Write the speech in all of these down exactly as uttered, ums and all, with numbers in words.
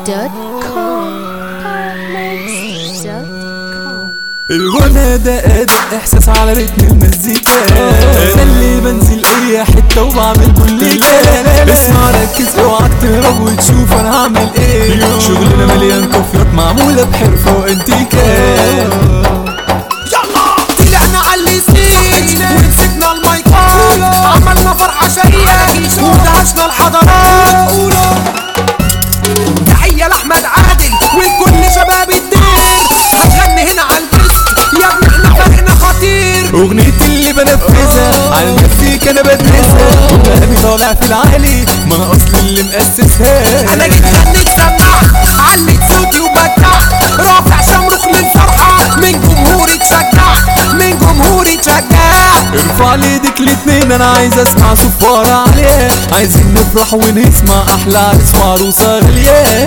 دوت كوم دوت كوم. الغنى ده أداء إحساس على رتم المزيكا. أنا اللي بنزل أي حتة وبعمل كل كلام. اسمع ركز اوعى تهرب وتشوف أنا هعمل إيه. شغلنا مليان كفرات معمولة بحرفة وانتيكات. طلعنا على الستيج ومسكنا المايكات، عملنا فرحة شهية ودهشنا الحضارات. تحية لأحمد عادل ولكل شباب الدير، هنغني هنا على البست يا ابني احنا فرحنا خطير. أغنيتي اللي بنفذها على المزيكا أنا بدرسها، ومقامي طالع في العالي ما أنا أصلي اللي مؤسسها. أنا جيت غنيت سمعت عليت صوتي وبدعت، رافع شمروخ للفرحة من جمهوري تشجعت، من جمهوري تشجعت. ارفع لي ايدك الاتنين انا عايز اسمع صفارة عليها، عايزين نفرح ونسمع احلى عريس وعروسة غالية.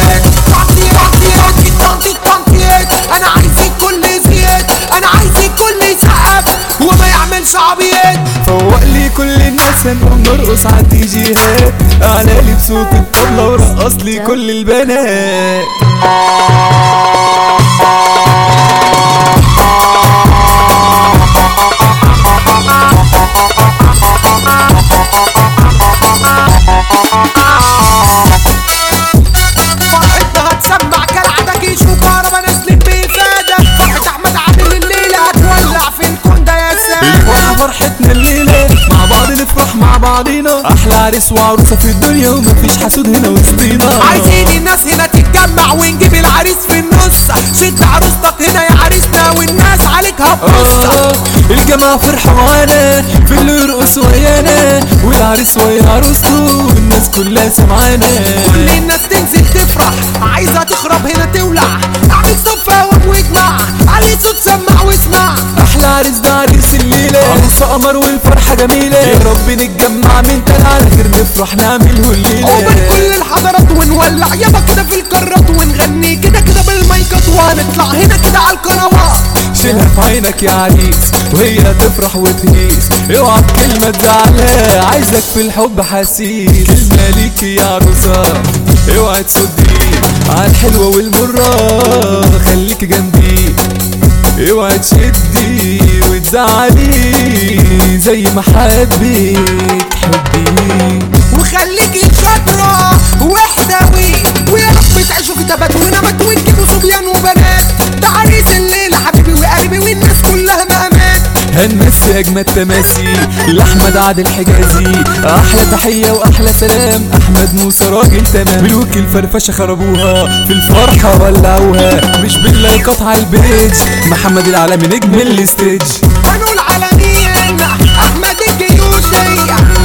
انا عايز الكل يزيد، انا عايز الكل يسقف وما يعملش عبيط. فوق لي كل الناس هنقوم نرقص على الديجيهات، اعلى لي بصوت الطبلة ورقص لي كل البنات. فرحتنا هتسمع كالعادة كيش وكهربا نازلين بإفادة. فرحة أحمد عادل الليلة هتولع في الكون ده يا سادة. الفرحة فرحتنا الليلة مع بعض نفرح مع بعضينا، احلى عريس وعروسة في الدنيا ومفيش حسود هنا وسطينا. عايزين الناس هنا تتجمع ونجيب العريس في النص، شد عروستك هنا يا عريسنا والناس عليك هتبص. آه الجماعة فرحة معانا في اللي يرقص ويانا، والعريس ويا عروسته والناس كلها سمعانا. كل الناس تنزل تفرح عايزة تخرب هنا تولع، اعمل صفة واجمع علي صوت سمع واسمع. احلى عريس ده عريس الليلة، عروسة قمر والفرحة جميلة. يا رب نتجمع من تاني على خير نفرح نعمله الليلة. عقبال كل الحضارات ونولع يابا كده في الكرات، ونغني كده كده بالمايكات وهنطلع هنا كده على القنوات. شيلها في عينك يا عريس وهي تفرح وتهيس، اوعى بكلمة تزعلها عايزك في الحب حسيس. كلمة ليك يا عروسة اوعى تصدي عالحلوة والمرة، خليك جنبي اوعى تشدي وتزعلي زي ما حبيت تحبي. وخليكي شاطرة واحدوي ويا رب تعيشوا في تبات ونبات وتجيبوا صبيان وبنات. ده عريس الليلة حبيبي وقريبي والناس كلها مقامات. هنمسي اجمد تماسي لاحمد عادل حجازي، احلى تحيه واحلى سلام احمد موسى راجل تمام. ملوك الفرفشه خربوها في الفرحه ولعوها، مش باللايكات على البيج محمد العالمي نجم الاستيج. هنقول عالميا احمد الجيوشي